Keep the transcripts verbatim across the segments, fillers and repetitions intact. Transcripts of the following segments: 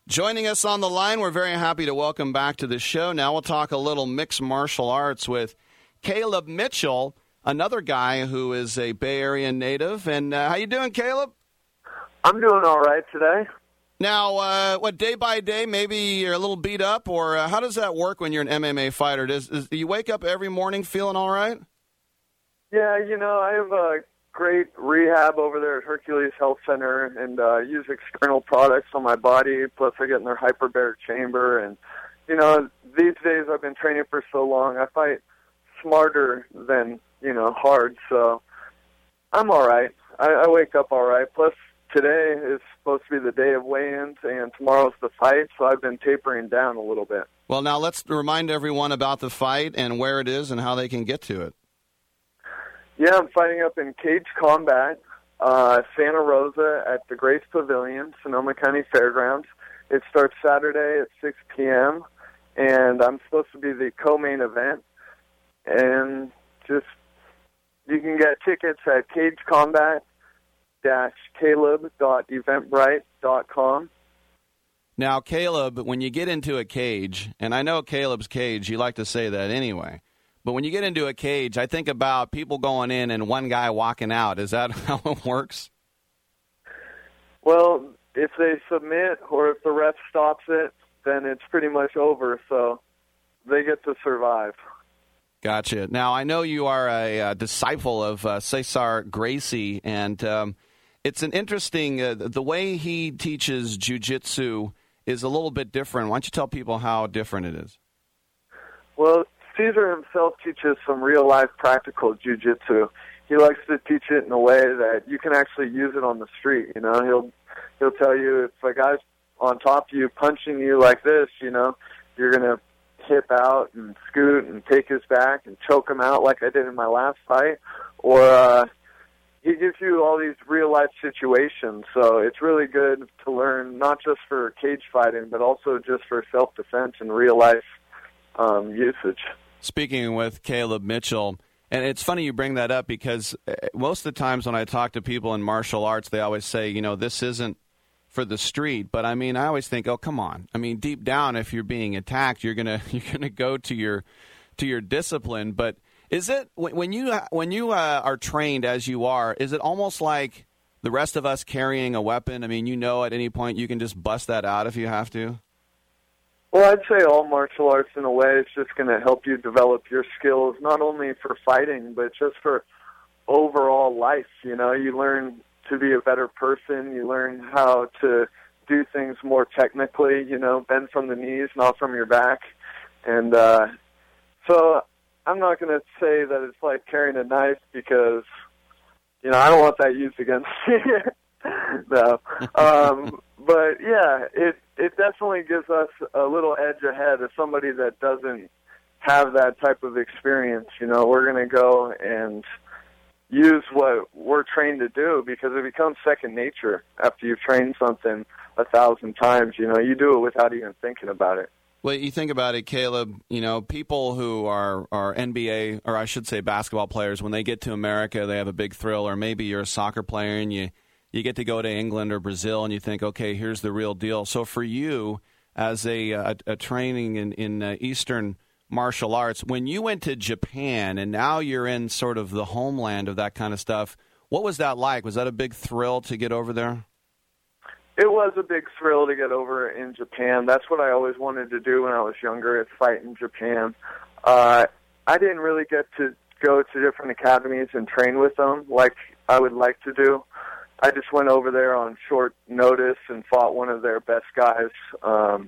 Joining us on the line, we're very happy to welcome back to the show. Now we'll talk a little mixed martial arts with Caleb Mitchell, another guy who is a Bay Area native. And uh, how you doing, Caleb? I'm doing all right today. Now, uh, what, day by day, maybe you're a little beat up, or uh, how does that work when you're an M M A fighter? Does, does do you wake up every morning feeling all right? Yeah, you know, I have a great rehab over there at Hercules Health Center, and uh, use external products on my body, plus I get in their hyperbaric chamber. And, you know, these days I've been training for so long, I fight smarter than, you know, hard, so I'm all right. I, I wake up all right. Plus, today is supposed to be the day of weigh-ins, and tomorrow's the fight, so I've been tapering down a little bit. Well, now let's remind everyone about the fight and where it is and how they can get to it. Yeah, I'm fighting up in Cage Combat, uh, Santa Rosa at the Grace Pavilion, Sonoma County Fairgrounds. It starts Saturday at six p.m., and I'm supposed to be the co-main event. And just, you can get tickets at cage combat dash caleb dot eventbrite dot com. Now, Caleb, when you get into a cage, and I know Caleb's cage, you like to say that anyway, but when you get into a cage, I think about people going in and one guy walking out. Is that how it works? Well, if they submit or if the ref stops it, then it's pretty much over, so they get to survive. Gotcha. Now, I know you are a, a disciple of uh, Cesar Gracie, and um, it's an interesting, uh, the way he teaches jiu-jitsu is a little bit different. Why don't you tell people how different it is? Well, Cesar himself teaches some real-life practical jiu-jitsu. He likes to teach it in a way that you can actually use it on the street. You know, he'll he'll tell you if a guy's on top of you punching you like this, you know, you're going to hip out and scoot and take his back and choke him out like I did in my last fight. Or uh, he gives you all these real-life situations. So it's really good to learn, not just for cage fighting, but also just for self-defense and real-life um, usage. Speaking with Caleb Mitchell, and it's funny you bring that up because most of the times when I talk to people in martial arts, they always say, you know, this isn't for the street. But I mean, I always think, oh, come on. I mean, deep down, if you're being attacked, you're gonna you're gonna go to your to your discipline. But is it when you when you uh, are trained as you are, is it almost like the rest of us carrying a weapon? I mean, you know, at any point you can just bust that out if you have to. Well, I'd say all martial arts, in a way, is just going to help you develop your skills, not only for fighting, but just for overall life. You know, you learn to be a better person. You learn how to do things more technically, you know, bend from the knees, not from your back. And uh, so I'm not going to say that it's like carrying a knife because, you know, I don't want that used against me. No. Um, but, yeah, it it definitely gives us a little edge ahead of somebody that doesn't have that type of experience. You know, we're going to go and use what we're trained to do because it becomes second nature after you've trained something a thousand times. You know, you do it without even thinking about it. Well, you think about it, Caleb, you know, people who are, are N B A, or I should say basketball players, when they get to America, they have a big thrill, or maybe you're a soccer player and you You get to go to England or Brazil and you think, okay, here's the real deal. So for you, as a, a, a training in, in uh, Eastern martial arts, when you went to Japan and now you're in sort of the homeland of that kind of stuff, what was that like? Was that a big thrill to get over there? It was a big thrill to get over in Japan. That's what I always wanted to do when I was younger, is fight in Japan. Uh, I didn't really get to go to different academies and train with them like I would like to do. I just went over there on short notice and fought one of their best guys. Um,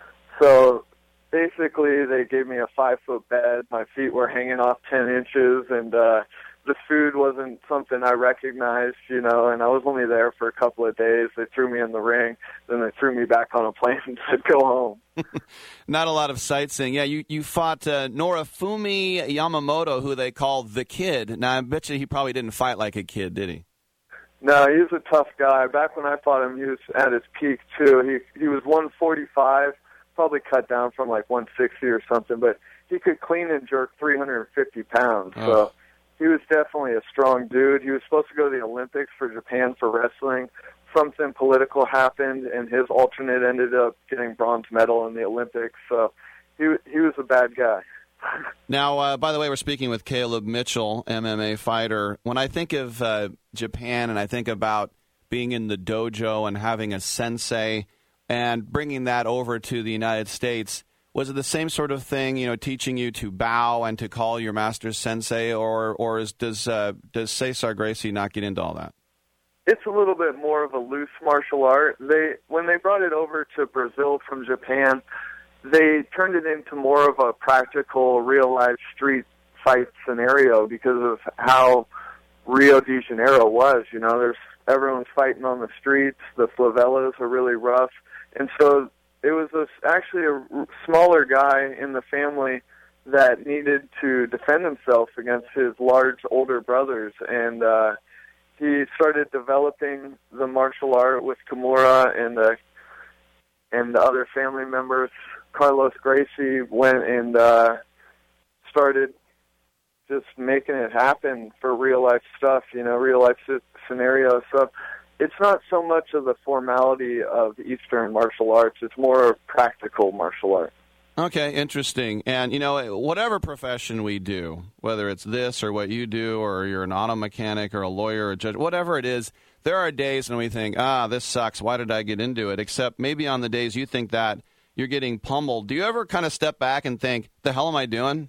so basically they gave me a five-foot bed. My feet were hanging off ten inches, and uh, the food wasn't something I recognized, you know, and I was only there for a couple of days. They threw me in the ring, then they threw me back on a plane and said, go home. Not a lot of sightseeing. Yeah, you, you fought uh, Norifumi Yamamoto, who they call the Kid. Now, I bet you he probably didn't fight like a kid, did he? No, he was a tough guy. Back when I fought him, he was at his peak, too. He he was one forty-five, probably cut down from like one sixty or something, but he could clean and jerk three hundred fifty pounds. Oh. So he was definitely a strong dude. He was supposed to go to the Olympics for Japan for wrestling, something political happened, and his alternate ended up getting bronze medal in the Olympics. So he he was a bad guy. Now, uh, by the way, we're speaking with Caleb Mitchell, M M A fighter. When I think of uh, Japan and I think about being in the dojo and having a sensei and bringing that over to the United States, was it the same sort of thing, you know, teaching you to bow and to call your master sensei, or or is, does uh, does Cesar Gracie not get into all that? It's a little bit more of a loose martial art. They when they brought it over to Brazil from Japan, they turned it into more of a practical, real-life street fight scenario because of how Rio de Janeiro was. You know, there's everyone's fighting on the streets. The favelas are really rough. And so it was a, actually a smaller guy in the family that needed to defend himself against his large older brothers. And uh, he started developing the martial art with Kimura and the, and the other family members. Carlos Gracie went and uh, started just making it happen for real-life stuff, you know, real-life scenarios. So it's not so much of the formality of Eastern martial arts. It's more practical martial art. Okay, interesting. And, you know, whatever profession we do, whether it's this or what you do, or you're an auto mechanic or a lawyer or a judge, whatever it is, there are days when we think, ah, this sucks. Why did I get into it? Except maybe on the days you think that, you're getting pummeled. Do you ever kind of step back and think, the hell am I doing?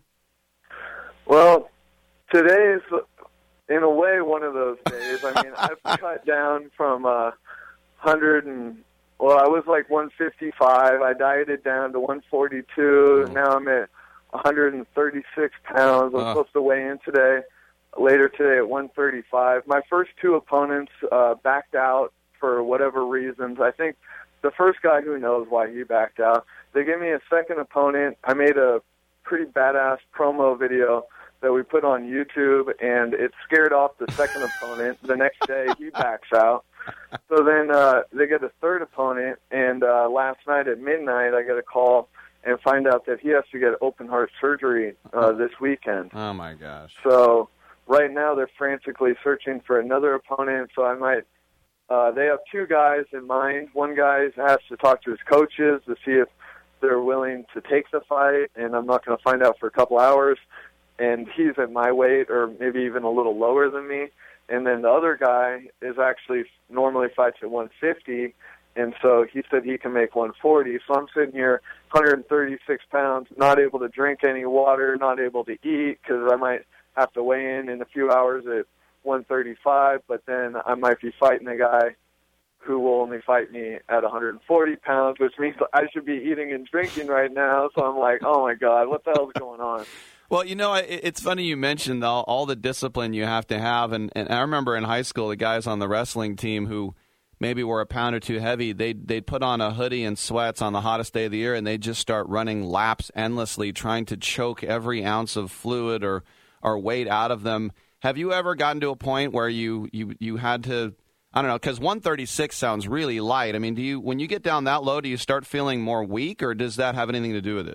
Well, today's, in a way, one of those days. I mean, I've cut down from uh, one hundred and, well, I was like one fifty-five. I dieted down to one forty-two. Oh. Now I'm at one hundred thirty-six pounds. I'm oh. supposed to weigh in today, later today at one thirty-five. My first two opponents uh, backed out for whatever reasons. I think the first guy, who knows why he backed out. They gave me a second opponent. I made a pretty badass promo video that we put on YouTube, and it scared off the second opponent. The next day, he backs out. So then uh, they get a third opponent, and uh, last night at midnight, I get a call and find out that he has to get open heart surgery uh, this weekend. Oh, my gosh. So right now, they're frantically searching for another opponent, so I might... Uh, they have two guys in mind. One guy has to talk to his coaches to see if they're willing to take the fight, and I'm not going to find out for a couple hours. And he's at my weight, or maybe even a little lower than me. And then the other guy is actually normally fights at one fifty, and so he said he can make one forty. So I'm sitting here, one hundred thirty-six pounds, not able to drink any water, not able to eat, because I might have to weigh in in a few hours at one thirty-five, but then I might be fighting a guy who will only fight me at one hundred forty pounds, which means I should be eating and drinking right now. So I'm like, oh, my God, what the hell's going on? Well, you know, it's funny you mentioned all, all the discipline you have to have. And, and I remember in high school, the guys on the wrestling team who maybe were a pound or two heavy, they'd, they'd put on a hoodie and sweats on the hottest day of the year, and they'd just start running laps endlessly, trying to choke every ounce of fluid or, or weight out of them. Have you ever gotten to a point where you, you, you had to, I don't know, because one thirty-six sounds really light. I mean, do you when you get down that low, do you start feeling more weak, or does that have anything to do with it?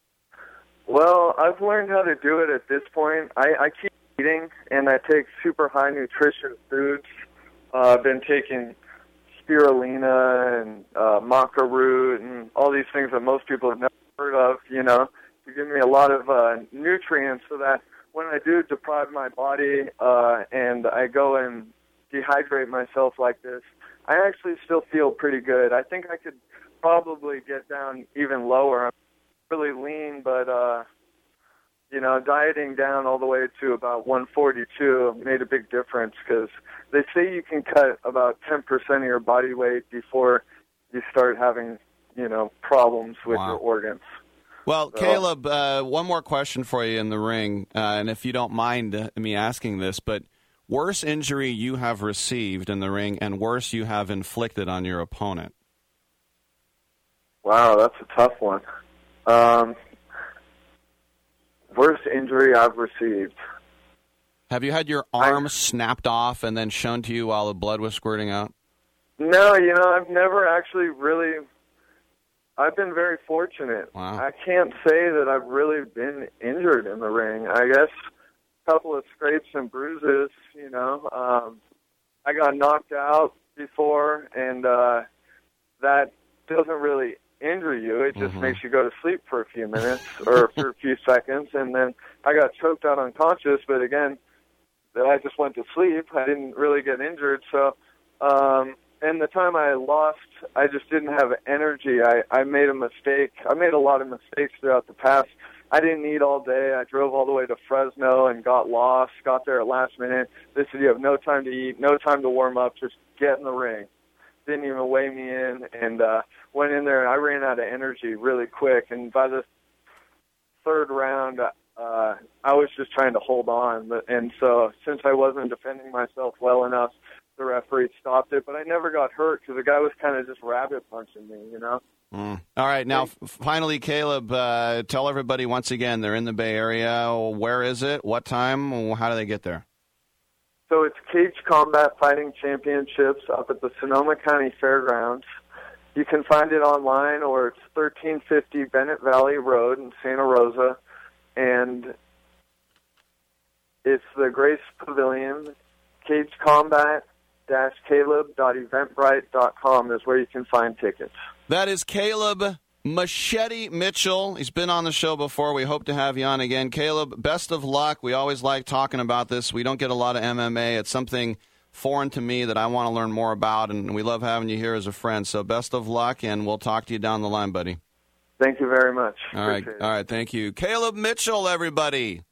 Well, I've learned how to do it at this point. I, I keep eating, and I take super high nutrition foods. Uh, I've been taking spirulina and uh, maca root and all these things that most people have never heard of, you know, to give me a lot of uh, nutrients so that when I do deprive my body uh, and I go and dehydrate myself like this, I actually still feel pretty good. I think I could probably get down even lower. I'm really lean, but, uh, you know, dieting down all the way to about one forty-two made a big difference because they say you can cut about ten percent of your body weight before you start having, you know, problems with wow. your organs. Well, so, Caleb, uh, one more question for you in the ring, uh, and if you don't mind uh, me asking this, but worst injury you have received in the ring and worst you have inflicted on your opponent? Wow, that's a tough one. Um, worst injury I've received. Have you had your arm I, snapped off and then shown to you while the blood was squirting out? No, you know, I've never actually really... I've been very fortunate. Wow. I can't say that I've really been injured in the ring. I guess a couple of scrapes and bruises, you know. Um, I got knocked out before, and uh, that doesn't really injure you. It just mm-hmm. makes you go to sleep for a few minutes or for a few seconds, and then I got choked out unconscious, but again, I just went to sleep. I didn't really get injured, so um, and the time I lost, I just didn't have energy. I, I made a mistake. I made a lot of mistakes throughout the past. I didn't eat all day. I drove all the way to Fresno and got lost, got there at last minute. They said, you have no time to eat, no time to warm up, just get in the ring. Didn't even weigh me in, and uh, went in there, and I ran out of energy really quick. And by the third round, uh, I was just trying to hold on. And so since I wasn't defending myself well enough, the referee stopped it. But I never got hurt because the guy was kind of just rabbit punching me, you know? Mm. All right. Now, f- finally, Caleb, uh, tell everybody once again, they're in the Bay Area. Where is it? What time? How do they get there? So it's Cage Combat Fighting Championships up at the Sonoma County Fairgrounds. You can find it online, or it's thirteen fifty Bennett Valley Road in Santa Rosa. And it's the Grace Pavilion. Cage Combat Caleb dot eventbrite dot com is where you can find tickets. That is Caleb Machete Mitchell. He's been on the show before. We hope to have you on again. Caleb, best of luck. We always like talking about this. We don't get a lot of M M A. It's something foreign to me that I want to learn more about, and we love having you here as a friend. So best of luck, and we'll talk to you down the line, buddy. Thank you very much. All right. All right. Thank you. Caleb Mitchell, everybody.